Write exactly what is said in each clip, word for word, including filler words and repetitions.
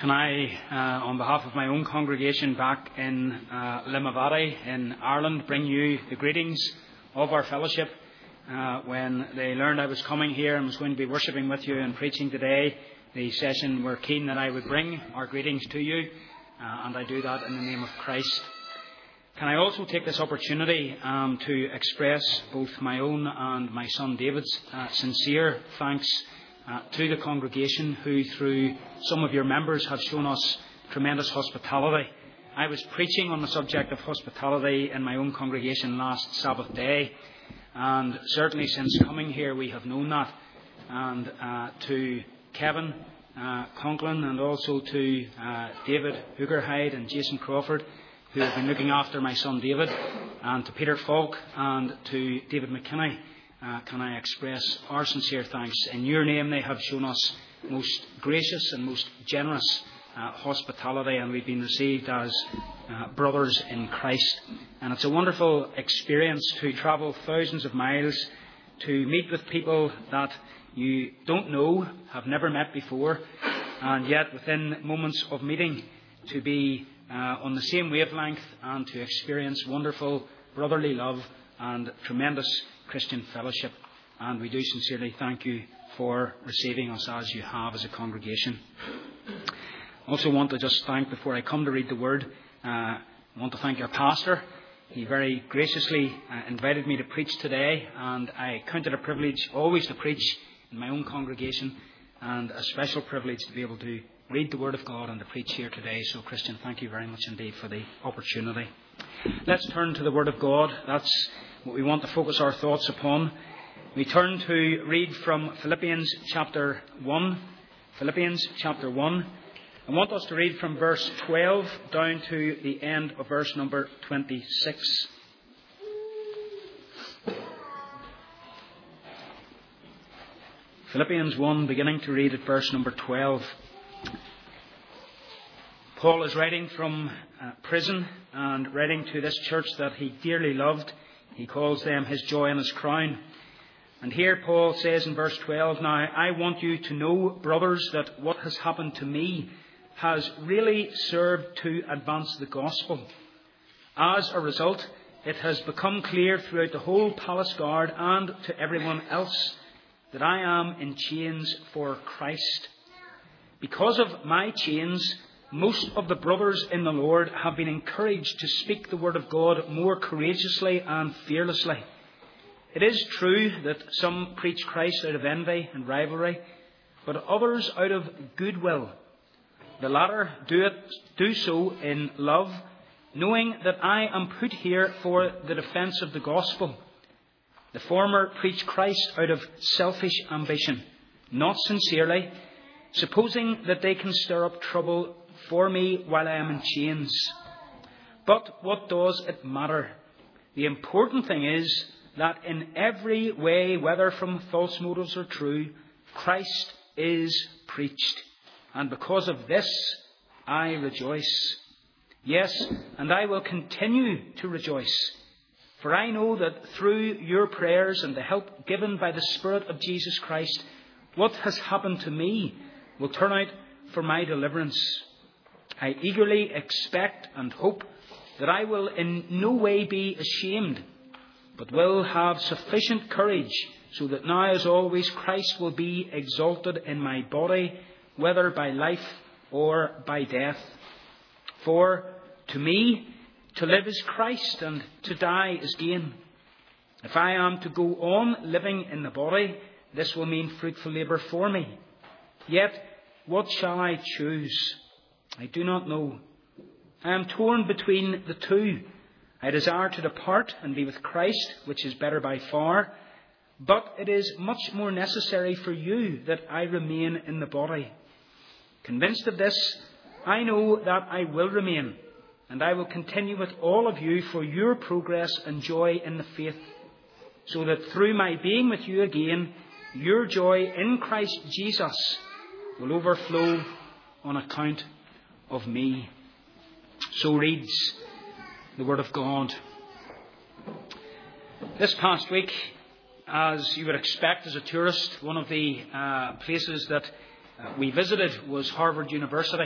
Can I, uh, on behalf of my own congregation back in uh, Limavady in Ireland, bring you the greetings of our fellowship. Uh, when they learned I was coming here and was going to be worshipping with you and preaching today, the session were keen that I would bring our greetings to you, uh, and I do that in the name of Christ. Can I also take this opportunity um, to express both my own and my son David's uh, sincere thanks Uh, to the congregation who, through some of your members, have shown us tremendous hospitality. I was preaching on the subject of hospitality in my own congregation last Sabbath day, and certainly since coming here we have known that. And uh, to Kevin uh, Conklin and also to uh, David Hoogerhyde and Jason Crawford, who have been looking after my son David, and to Peter Falk and to David McKinney, Uh, can I express our sincere thanks. In your name they have shown us most gracious and most generous uh, hospitality, and we've been received as uh, brothers in Christ. And it's a wonderful experience to travel thousands of miles to meet with people that you don't know, have never met before, and yet within moments of meeting to be uh, on the same wavelength and to experience wonderful brotherly love and tremendous Christian fellowship. And we do sincerely thank you for receiving us as you have as a congregation. I also want to just thank, before I come to read the word, uh, I want to thank our pastor. He very graciously uh, invited me to preach today, and I count it a privilege always to preach in my own congregation, and a special privilege to be able to read the word of God and to preach here today. So, Christian, thank you very much indeed for the opportunity. Let's turn to the word of God. That's what we want to focus our thoughts upon. We turn to read from Philippians chapter one. Philippians chapter one. I want us to read from verse twelve down to the end of verse number twenty-six. Philippians one, beginning to read at verse number twelve. Paul is writing from uh, prison and writing to this church that he dearly loved. He calls them his joy and his crown. And here Paul says in verse twelve, "Now I want you to know, brothers, that what has happened to me has really served to advance the gospel. As a result, it has become clear throughout the whole palace guard and to everyone else that I am in chains for Christ. Because of my chains, most of the brothers in the Lord have been encouraged to speak the word of God more courageously and fearlessly. It is true that some preach Christ out of envy and rivalry, but others out of goodwill. The latter do it, do so in love, knowing that I am put here for the defence of the gospel. The former preach Christ out of selfish ambition, not sincerely, supposing that they can stir up trouble for me while I am in chains. But what does it matter? The important thing is that in every way, whether from false motives or true, Christ is preached. And because of this, I rejoice. Yes, and I will continue to rejoice. For I know that through your prayers and the help given by the Spirit of Jesus Christ, what has happened to me will turn out for my deliverance. I eagerly expect and hope that I will in no way be ashamed, but will have sufficient courage, so that now as always Christ will be exalted in my body, whether by life or by death. For to me, to live is Christ, and to die is gain. If I am to go on living in the body, this will mean fruitful labour for me. Yet, what shall I choose? I do not know. I am torn between the two. I desire to depart and be with Christ, which is better by far. But it is much more necessary for you that I remain in the body. Convinced of this, I know that I will remain, and I will continue with all of you for your progress and joy in the faith, so that through my being with you again, your joy in Christ Jesus will overflow on account of me." So reads the Word of God. This past week, as you would expect as a tourist, one of the uh, places that uh, we visited was Harvard University.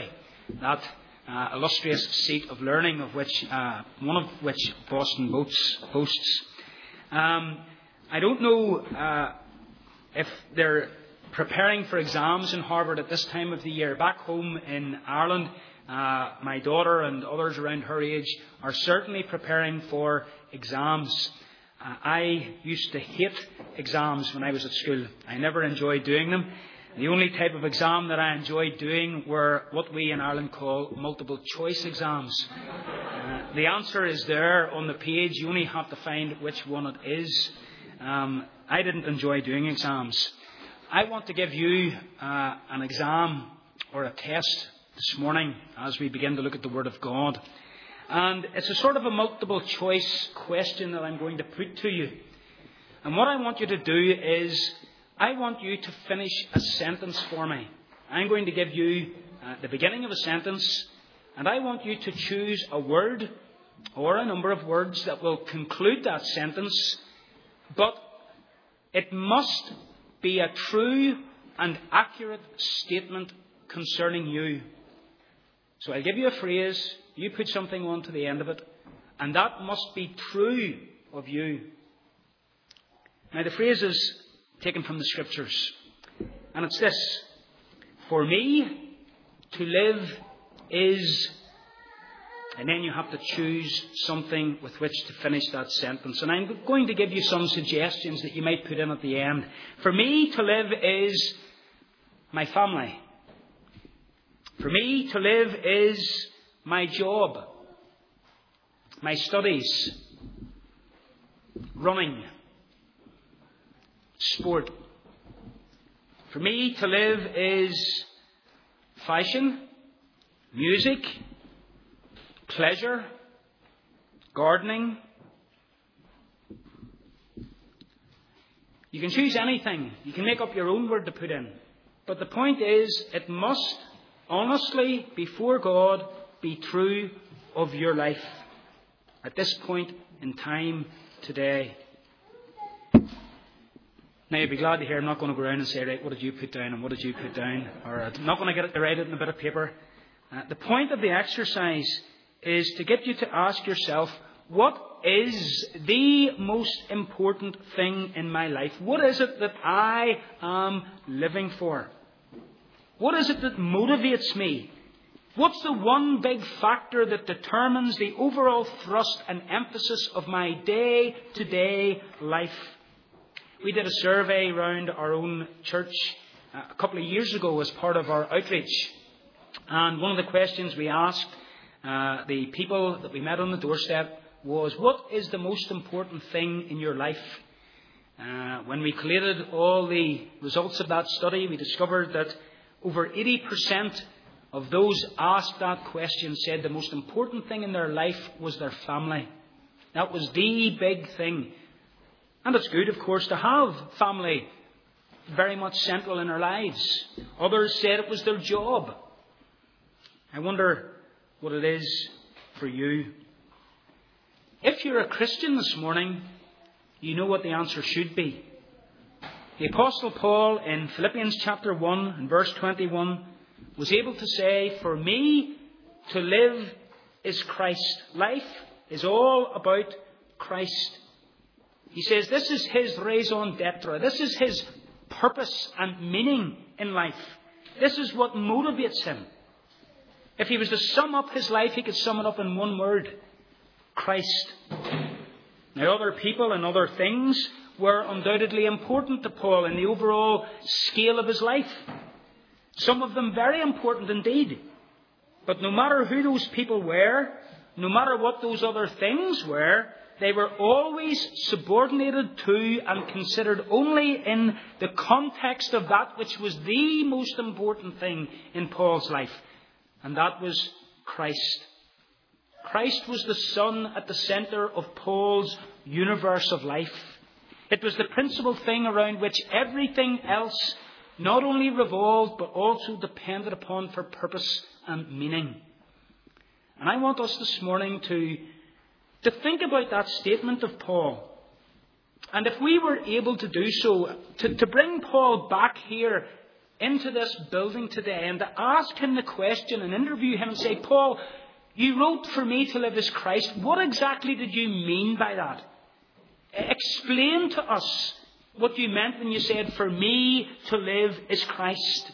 that uh, illustrious seat of learning, of which uh, one of which Boston boasts. boasts. Um, I don't know uh, if they're preparing for exams in Harvard at this time of the year. Back home in Ireland, uh, my daughter and others around her age are certainly preparing for exams. Uh, I used to hate exams when I was at school. I never enjoyed doing them. The only type of exam that I enjoyed doing were what we in Ireland call multiple choice exams. Uh, the answer is there on the page. You only have to find which one it is. Um, I didn't enjoy doing exams. I want to give you uh, an exam or a test this morning as we begin to look at the Word of God. And it's a sort of a multiple choice question that I'm going to put to you. And what I want you to do is, I want you to finish a sentence for me. I'm going to give you uh, the beginning of a sentence, and I want you to choose a word or a number of words that will conclude that sentence, but it must be a true and accurate statement concerning you. So I'll give you a phrase, you put something on to the end of it, and that must be true of you. Now the phrase is taken from the Scriptures, and it's this: for me to live is, and then you have to choose something with which to finish that sentence. And I'm going to give you some suggestions that you might put in at the end. For me to live is my family. For me to live is my job, my studies, running, sport. For me to live is fashion, music, pleasure, gardening. You can choose anything. You can make up your own word to put in. But the point is, it must honestly, before God, be true of your life at this point in time today. Now, you'd be glad to hear I'm not going to go around and say, right, what did you put down and what did you put down? Or I'm not going to get it to write it in a bit of paper. Uh, the point of the exercise is to get you to ask yourself, what is the most important thing in my life? What is it that I am living for? What is it that motivates me? What's the one big factor that determines the overall thrust and emphasis of my day-to-day life? We did a survey around our own church a couple of years ago as part of our outreach. And one of the questions we asked uh, the people that we met on the doorstep was, what is the most important thing in your life? Uh, when we collated all the results of that study, we discovered that over eighty percent of those asked that question said the most important thing in their life was their family. That was the big thing. And it's good, of course, to have family very much central in our lives. Others said it was their job. I wonder what it is for you. If you're a Christian this morning, you know what the answer should be. The Apostle Paul in Philippians chapter one and verse twenty-one was able to say, for me to live is Christ. Life is all about Christ. He says this is his raison d'etre. This is his purpose and meaning in life. This is what motivates him. If he was to sum up his life, he could sum it up in one word: Christ. Now, other people and other things were undoubtedly important to Paul in the overall scale of his life. Some of them very important indeed. But no matter who those people were, no matter what those other things were, they were always subordinated to and considered only in the context of that which was the most important thing in Paul's life. And that was Christ. Christ was the sun at the centre of Paul's universe of life. It was the principal thing around which everything else not only revolved but also depended upon for purpose and meaning. And I want us this morning to, to think about that statement of Paul. And if we were able to do so, to, to bring Paul back here into this building today and to ask him the question and interview him and say, Paul, you wrote for me to live as Christ. What exactly did you mean by that? Explain to us what you meant when you said, for me to live is Christ.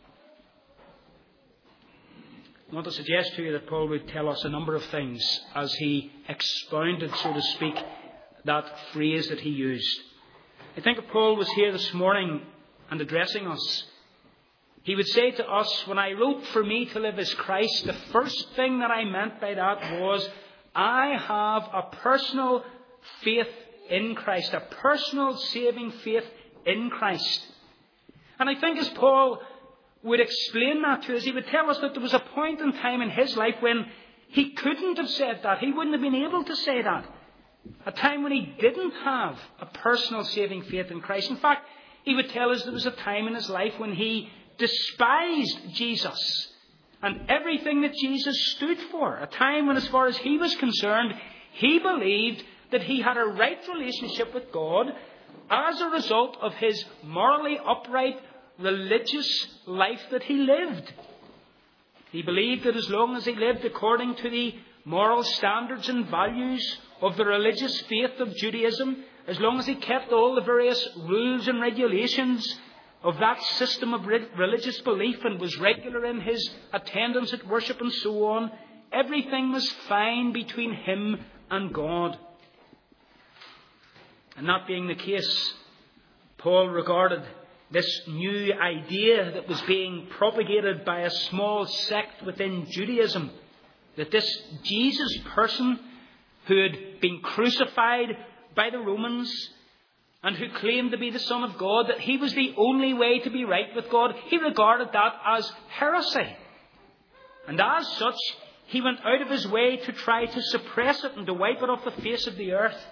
I want to suggest to you that Paul would tell us a number of things as he expounded, so to speak, that phrase that he used. I think if Paul was here this morning and addressing us, he would say to us, when I wrote for me to live as Christ, the first thing that I meant by that was, I have a personal faith in Christ, a personal saving faith in Christ. And I think as Paul would explain that to us, he would tell us that there was a point in time in his life when he couldn't have said that. He wouldn't have been able to say that. A time when he didn't have a personal saving faith in Christ. In fact, he would tell us there was a time in his life when he despised Jesus and everything that Jesus stood for. A time when, as far as he was concerned, he believed that he had a right relationship with God as a result of his morally upright, religious life that he lived. He believed that as long as he lived according to the moral standards and values of the religious faith of Judaism, as long as he kept all the various rules and regulations of that system of religious belief and was regular in his attendance at worship and so on, everything was fine between him and God. And that being the case, Paul regarded this new idea that was being propagated by a small sect within Judaism, that this Jesus person who had been crucified by the Romans and who claimed to be the Son of God, that he was the only way to be right with God, he regarded that as heresy. And as such, he went out of his way to try to suppress it and to wipe it off the face of the earth.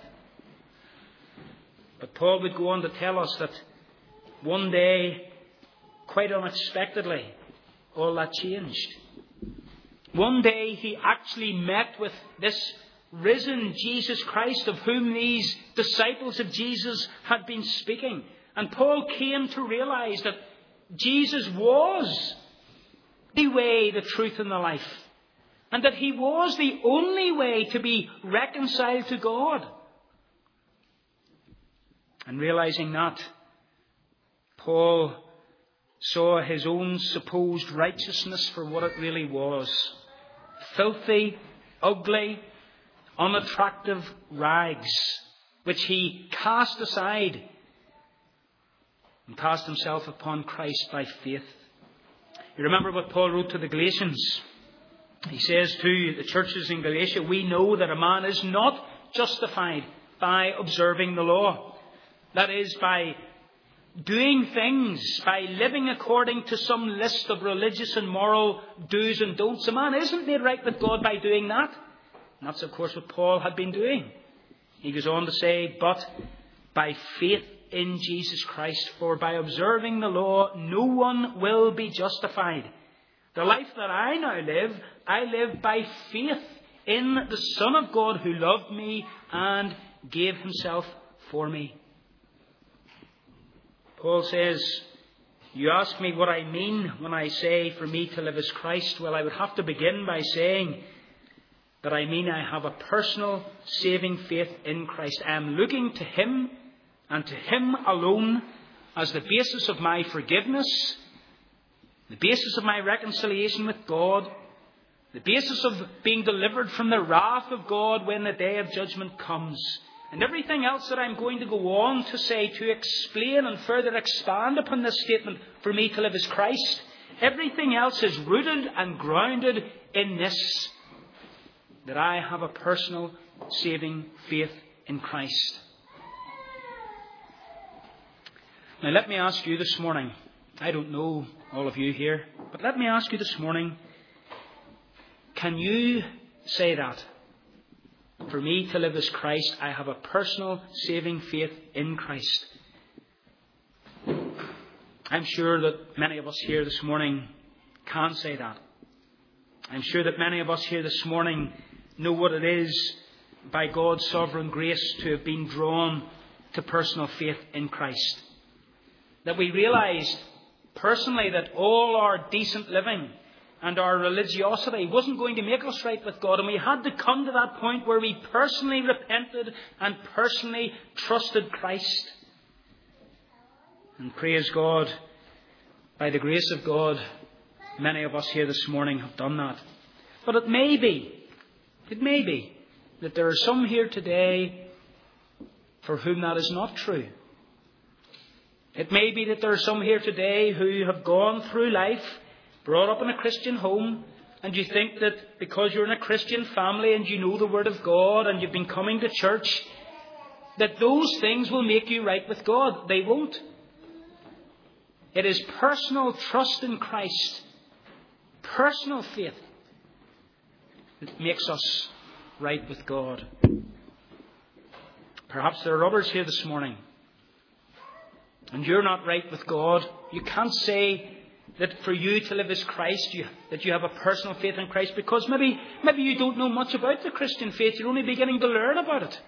But Paul would go on to tell us that one day, quite unexpectedly, all that changed. One day he actually met with this risen Jesus Christ of whom these disciples of Jesus had been speaking. And Paul came to realize that Jesus was the way, the truth and the life. And that he was the only way to be reconciled to God. And realizing that, Paul saw his own supposed righteousness for what it really was. Filthy, ugly, unattractive rags, which he cast aside and cast himself upon Christ by faith. You remember what Paul wrote to the Galatians. He says to the churches in Galatia, we know that a man is not justified by observing the law. That is, by doing things, by living according to some list of religious and moral do's and don'ts. A man isn't made right with God by doing that. And that's, of course, what Paul had been doing. He goes on to say, but by faith in Jesus Christ, for by observing the law, no one will be justified. The life that I now live, I live by faith in the Son of God who loved me and gave himself for me. Paul says, you ask me what I mean when I say for me to live as Christ. Well, I would have to begin by saying that I mean I have a personal saving faith in Christ. I am looking to him and to him alone as the basis of my forgiveness, the basis of my reconciliation with God, the basis of being delivered from the wrath of God when the day of judgment comes. And everything else that I'm going to go on to say to explain and further expand upon this statement, for me to live as Christ, everything else is rooted and grounded in this, that I have a personal saving faith in Christ. Now let me ask you this morning, I don't know all of you here, but let me ask you this morning, can you say that? For me to live as Christ, I have a personal saving faith in Christ. I'm sure that many of us here this morning can say that. I'm sure that many of us here this morning know what it is by God's sovereign grace to have been drawn to personal faith in Christ. That we realize personally that all our decent living and our religiosity wasn't going to make us right with God. And we had to come to that point where we personally repented and personally trusted Christ. And praise God, by the grace of God, many of us here this morning have done that. But it may be, it may be that there are some here today for whom that is not true. It may be that there are some here today who have gone through life, brought up in a Christian home, and you think that because you're in a Christian family and you know the Word of God and you've been coming to church, that those things will make you right with God. They won't. It is personal trust in Christ, personal faith, that makes us right with God. Perhaps there are others here this morning, and you're not right with God. You can't say that for you to live as Christ, you, that you have a personal faith in Christ, because maybe, maybe you don't know much about the Christian faith. You're only beginning to learn about it.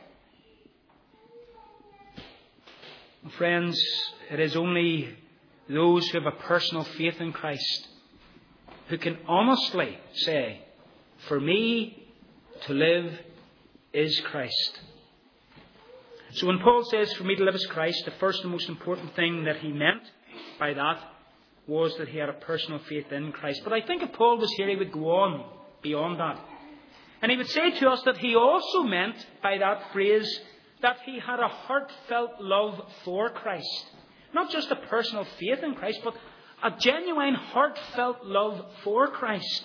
Friends, it is only those who have a personal faith in Christ who can honestly say, for me to live is Christ. So when Paul says, for me to live as Christ, the first and most important thing that he meant by that was that he had a personal faith in Christ. But I think if Paul was here, he would go on beyond that. And he would say to us that he also meant by that phrase that he had a heartfelt love for Christ. Not just a personal faith in Christ, but a genuine heartfelt love for Christ.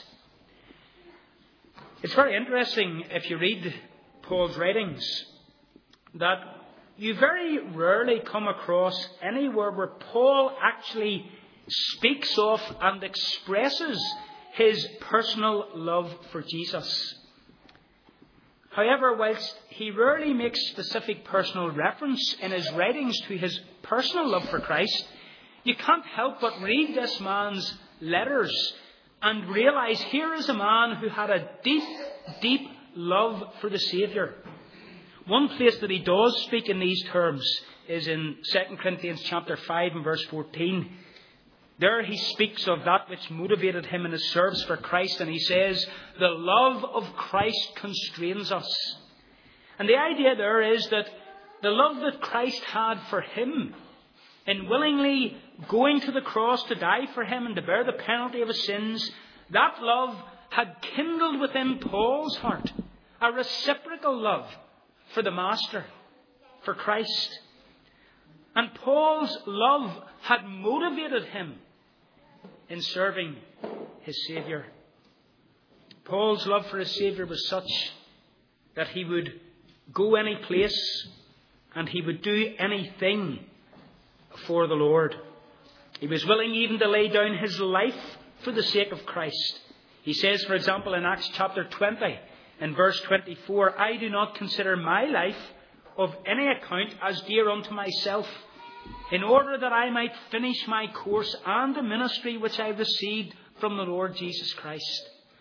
It's very interesting if you read Paul's writings that you very rarely come across anywhere where Paul actually speaks of and expresses his personal love for Jesus. However, whilst he rarely makes specific personal reference in his writings to his personal love for Christ, you can't help but read this man's letters and realise here is a man who had a deep, deep love for the Saviour. One place that he does speak in these terms is in Second Corinthians chapter five and verse fourteen. There he speaks of that which motivated him in his service for Christ, and he says, the love of Christ constrains us. And the idea there is that the love that Christ had for him in willingly going to the cross to die for him and to bear the penalty of his sins, that love had kindled within Paul's heart a reciprocal love for the Master, for Christ. And Paul's love had motivated him in serving his Saviour. Paul's love for his Saviour was such that he would go any place and he would do anything for the Lord. He was willing even to lay down his life for the sake of Christ. He says, for example, in Acts chapter twenty, in verse twenty-four, I do not consider my life of any account as dear unto myself, in order that I might finish my course and the ministry which I received from the Lord Jesus Christ.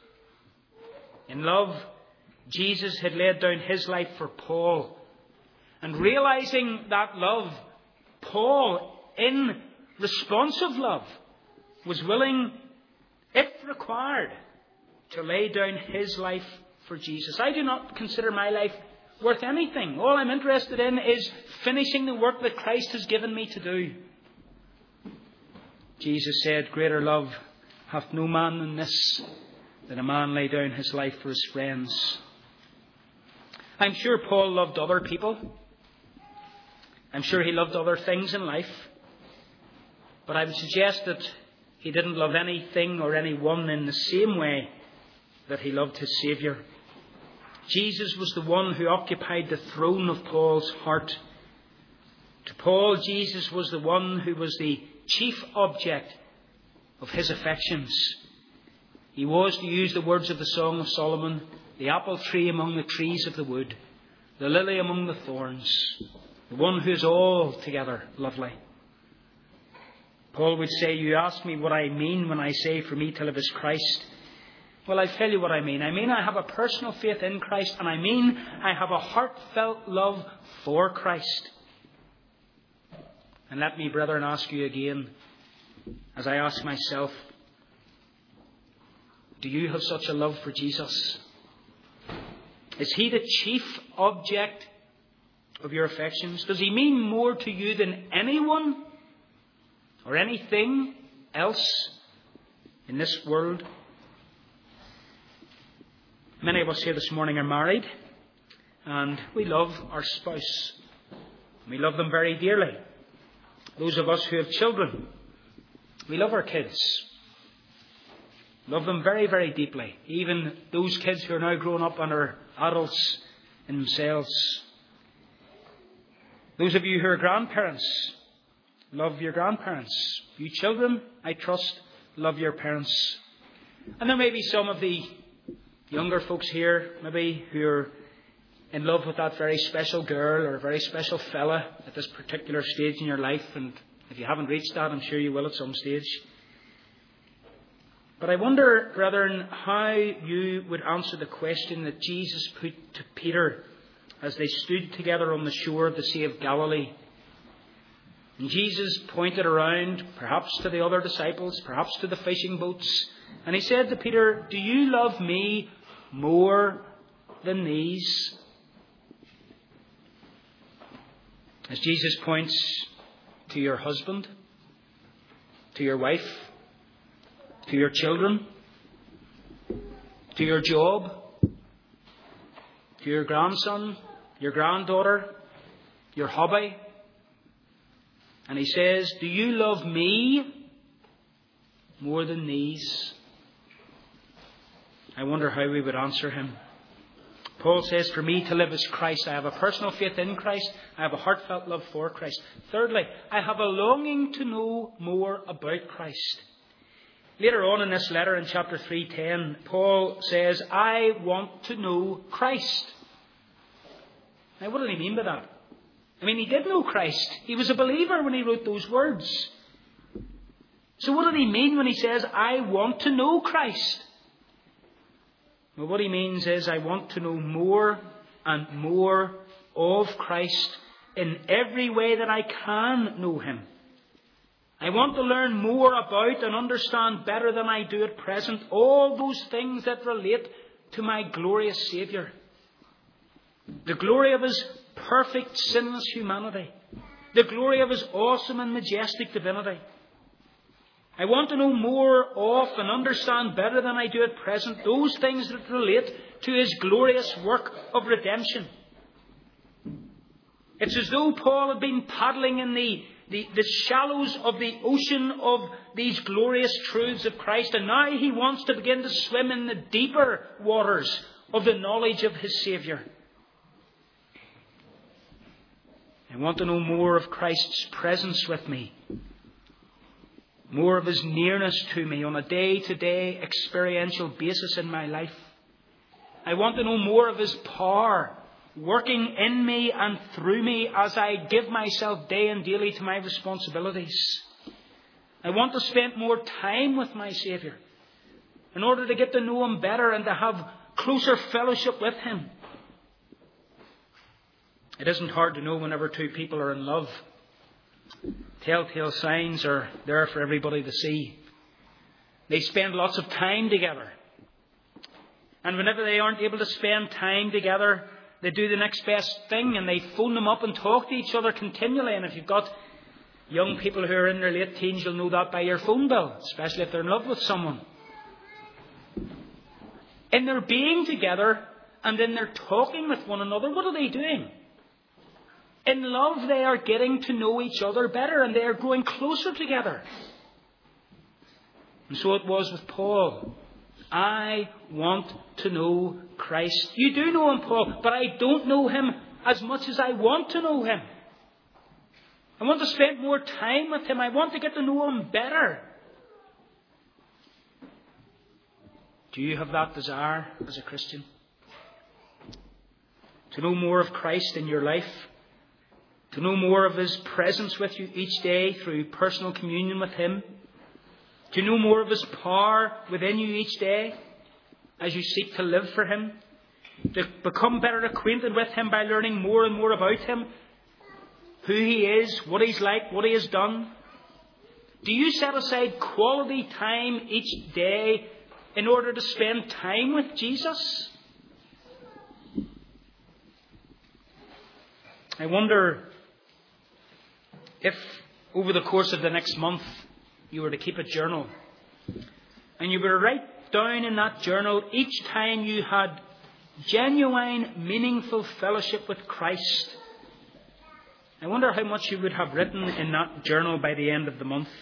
In love, Jesus had laid down his life for Paul. And realizing that love, Paul, in responsive love, was willing, if required, to lay down his life for Jesus. I do not consider my life worth anything. All I'm interested in is finishing the work that Christ has given me to do. Jesus said, greater love hath no man than this, that a man lay down his life for his friends. I'm sure Paul loved other people. I'm sure he loved other things in life. But I would suggest that he didn't love anything or anyone in the same way that he loved his Saviour. Jesus was the one who occupied the throne of Paul's heart. To Paul, Jesus was the one who was the chief object of his affections. He was, to use the words of the Song of Solomon, the apple tree among the trees of the wood, the lily among the thorns, the one who is altogether lovely. Paul would say, you ask me what I mean when I say for me to live as Christ. Well, I tell you what I mean. I mean I have a personal faith in Christ, and I mean I have a heartfelt love for Christ. And let me, brethren, ask you again, as I ask myself, do you have such a love for Jesus? Is he the chief object of your affections? Does he mean more to you than anyone or anything else in this world? Many of us here this morning are married, and we love our spouse. We love them very dearly. Those of us who have children, we love our kids. Love them very, very deeply. Even those kids who are now grown up and are adults in themselves. Those of you who are grandparents, love your grandparents. You children, I trust, love your parents. And there may be some of the younger folks here, maybe, who are in love with that very special girl or a very special fella at this particular stage in your life. And if you haven't reached that, I'm sure you will at some stage. But I wonder, brethren, how you would answer the question that Jesus put to Peter as they stood together on the shore of the Sea of Galilee. And Jesus pointed around, perhaps to the other disciples, perhaps to the fishing boats, and he said to Peter, do you love me more than these? As Jesus points to your husband, to your wife, to your children, to your job, to your grandson, your granddaughter, your hobby. And he says, do you love me more than these? I wonder how we would answer him. Paul says, for me to live is Christ. I have a personal faith in Christ. I have a heartfelt love for Christ. Thirdly, I have a longing to know more about Christ. Later on in this letter in chapter three ten, Paul says, I want to know Christ. Now, what did he mean by that? I mean, he did know Christ. He was a believer when he wrote those words. So what did he mean when he says, I want to know Christ? Well, what he means is, I want to know more and more of Christ in every way that I can know him. I want to learn more about and understand better than I do at present all those things that relate to my glorious Saviour. The glory of his perfect sinless humanity. The glory of his awesome and majestic divinity. I want to know more of and understand better than I do at present those things that relate to his glorious work of redemption. It's as though Paul had been paddling in the, the, the shallows of the ocean of these glorious truths of Christ, and now he wants to begin to swim in the deeper waters of the knowledge of his Saviour. I want to know more of Christ's presence with me. More of his nearness to me on a day-to-day experiential basis in my life. I want to know more of his power working in me and through me as I give myself day and daily to my responsibilities. I want to spend more time with my Saviour in order to get to know him better and to have closer fellowship with him. It isn't hard to know whenever two people are in love. Telltale signs are there for everybody to see. They spend lots of time together. And whenever they aren't able to spend time together, they do the next best thing and they phone them up and talk to each other continually. And if you've got young people who are in their late teens, you'll know that by your phone bill, especially if they're in love with someone. In their being together and in their talking with one another, what are they doing? In love, they are getting to know each other better and they are growing closer together. And so it was with Paul. I want to know Christ. You do know him, Paul, but I don't know him as much as I want to know him. I want to spend more time with him. I want to get to know him better. Do you have that desire as a Christian? To know more of Christ in your life? To know more of his presence with you each day through personal communion with him? To know more of his power within you each day as you seek to live for him? To become better acquainted with him by learning more and more about him? Who he is, what he's like, what he has done? Do you set aside quality time each day in order to spend time with Jesus? I wonder if over the course of the next month you were to keep a journal and you were to write down in that journal each time you had genuine, meaningful fellowship with Christ. I wonder how much you would have written in that journal by the end of the month.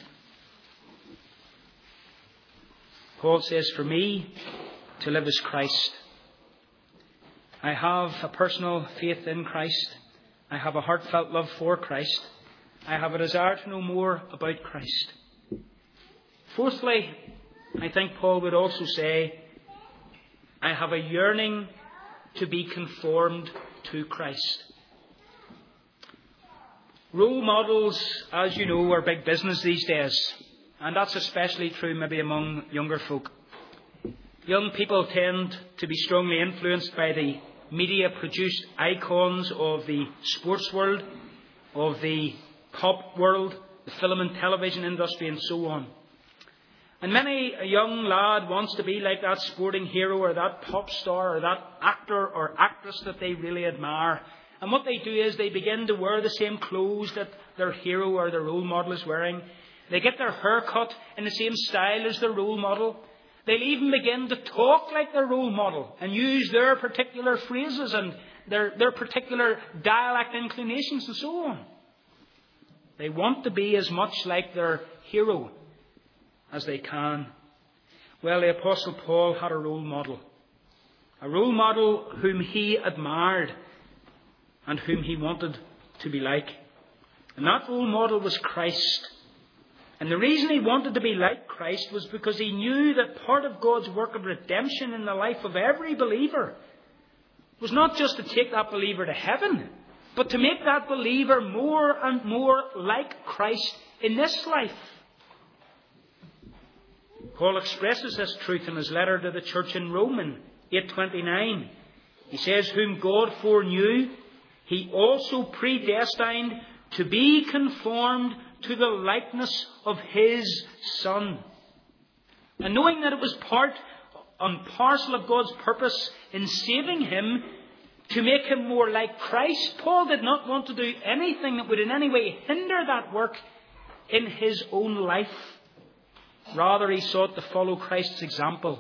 Paul says, for me, to live is Christ. I have a personal faith in Christ. I have a heartfelt love for Christ. I have a desire to know more about Christ. Fourthly, I think Paul would also say, I have a yearning to be conformed to Christ. Role models, as you know, are big business these days. And that's especially true maybe among younger folk. Young people tend to be strongly influenced by the media-produced icons of the sports world, of the pop world, the film and television industry, and so on. And many a young lad wants to be like that sporting hero or that pop star or that actor or actress that they really admire. And what they do is they begin to wear the same clothes that their hero or their role model is wearing. They get their hair cut in the same style as their role model. They'll even begin to talk like their role model and use their particular phrases and their, their particular dialect inclinations and so on. They want to be as much like their hero as they can. Well, the Apostle Paul had a role model. A role model whom he admired and whom he wanted to be like. And that role model was Christ. And the reason he wanted to be like Christ was because he knew that part of God's work of redemption in the life of every believer was not just to take that believer to heaven, but to make that believer more and more like Christ in this life. Paul expresses this truth in his letter to the church in Rome in eight twenty-nine. He says, whom God foreknew, he also predestined to be conformed to the likeness of his Son. And knowing that it was part and parcel of God's purpose in saving him to make him more like Christ, Paul did not want to do anything that would in any way hinder that work in his own life. Rather, he sought to follow Christ's example.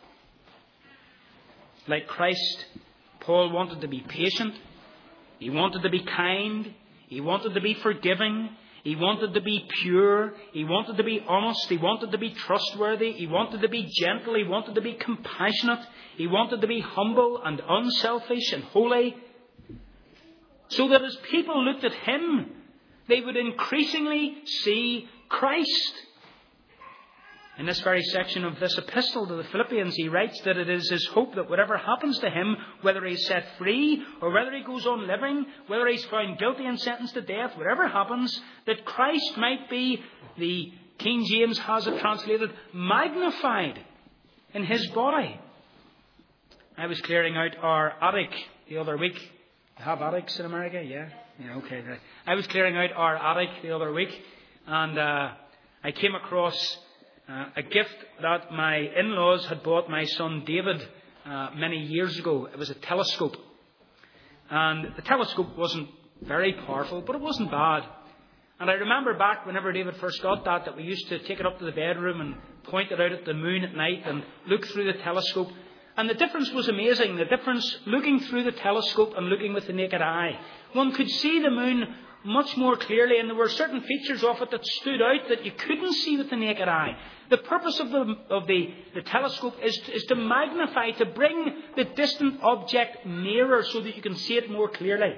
Like Christ, Paul wanted to be patient. He wanted to be kind. He wanted to be forgiving. He wanted to be pure. He wanted to be honest. He wanted to be trustworthy. He wanted to be gentle. He wanted to be compassionate. He wanted to be humble and unselfish and holy. So that as people looked at him, they would increasingly see Christ. In this very section of this epistle to the Philippians, he writes that it is his hope that whatever happens to him, whether he's set free or whether he goes on living, whether he's found guilty and sentenced to death, whatever happens, that Christ might be, the King James has it translated, magnified in his body. I was clearing out our attic the other week. You have attics in America? Yeah? Yeah, okay, right. I was clearing out our attic the other week, and uh, I came across Uh, a gift that my in-laws had bought my son David uh, many years ago. It was a telescope. And the telescope wasn't very powerful, but it wasn't bad. And I remember back whenever David first got that, that we used to take it up to the bedroom and point it out at the moon at night and look through the telescope. And the difference was amazing. The difference looking through the telescope and looking with the naked eye. One could see the moon much more clearly, and there were certain features of it that stood out that you couldn't see with the naked eye. The purpose of the of the, the telescope is to, is to magnify, to bring the distant object nearer so that you can see it more clearly.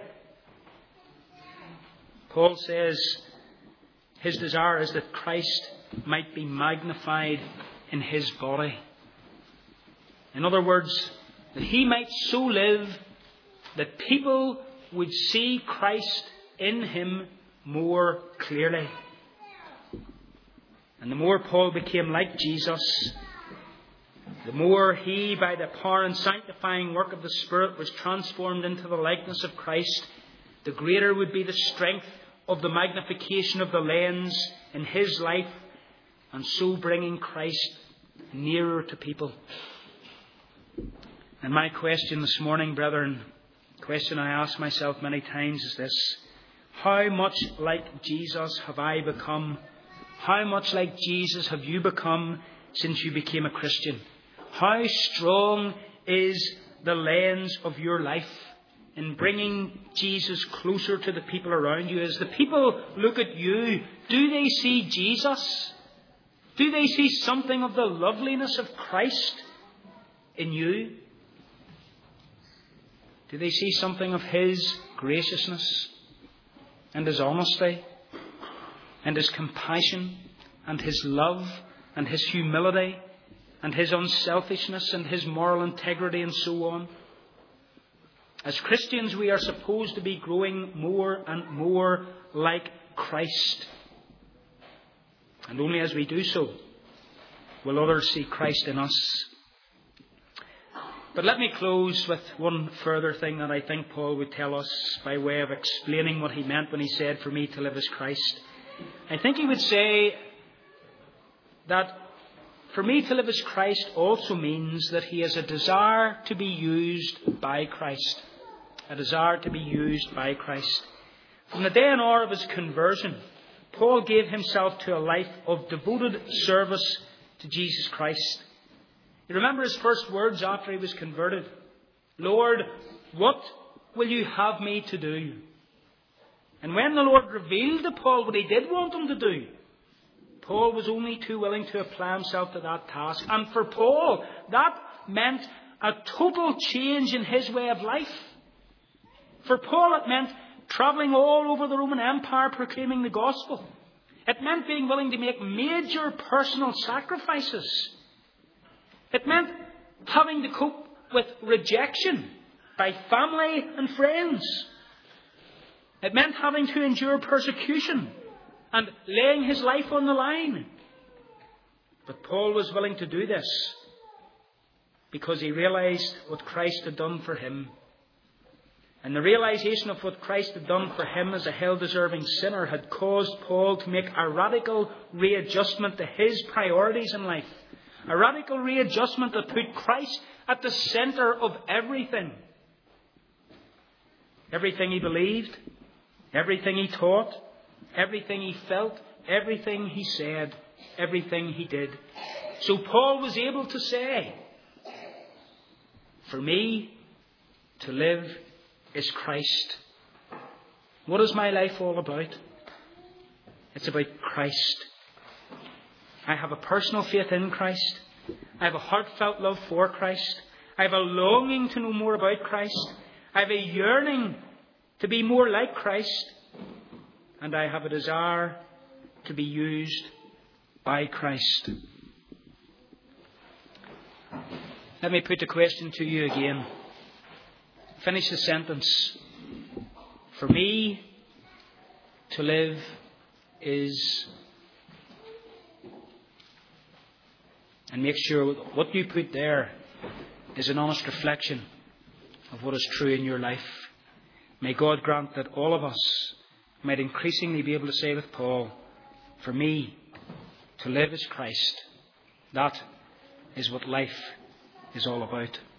Paul says his desire is that Christ might be magnified in his body. In other words, that he might so live that people would see Christ in him more clearly. And the more Paul became like Jesus, the more he, by the power and sanctifying work of the Spirit, was transformed into the likeness of Christ, the greater would be the strength of the magnification of the lens in his life and so bringing Christ nearer to people. And my question this morning, brethren, the question I ask myself many times is this: how much like Jesus have I become? How much like Jesus have you become since you became a Christian? How strong is the lens of your life in bringing Jesus closer to the people around you? As the people look at you, do they see Jesus? Do they see something of the loveliness of Christ in you? Do they see something of His graciousness and His honesty and His compassion and His love and His humility and His unselfishness and His moral integrity and so on? As Christians, we are supposed to be growing more and more like Christ. And only as we do so will others see Christ in us. But let me close with one further thing that I think Paul would tell us by way of explaining what he meant when he said, "For me to live is Christ." I think he would say that for me to live as Christ also means that he has a desire to be used by Christ. A desire to be used by Christ. From the day and hour of his conversion, Paul gave himself to a life of devoted service to Jesus Christ. You remember his first words after he was converted? "Lord, what will you have me to do?" And when the Lord revealed to Paul what he did want him to do, Paul was only too willing to apply himself to that task. And for Paul, that meant a total change in his way of life. For Paul, it meant travelling all over the Roman Empire proclaiming the gospel. It meant being willing to make major personal sacrifices. It meant having to cope with rejection by family and friends. It meant having to endure persecution and laying his life on the line. But Paul was willing to do this because he realized what Christ had done for him. And the realization of what Christ had done for him as a hell-deserving sinner had caused Paul to make a radical readjustment to his priorities in life. A radical readjustment that put Christ at the centre of everything. Everything he believed, everything he taught, everything he felt, everything he said, everything he did. So Paul was able to say, "For me to live is Christ." What is my life all about? It's about Christ. I have a personal faith in Christ. I have a heartfelt love for Christ. I have a longing to know more about Christ. I have a yearning to be more like Christ. And I have a desire to be used by Christ. Let me put the question to you again. Finish the sentence. For me to live is... And make sure what you put there is an honest reflection of what is true in your life. May God grant that all of us might increasingly be able to say with Paul, "For me to live is Christ." That is what life is all about.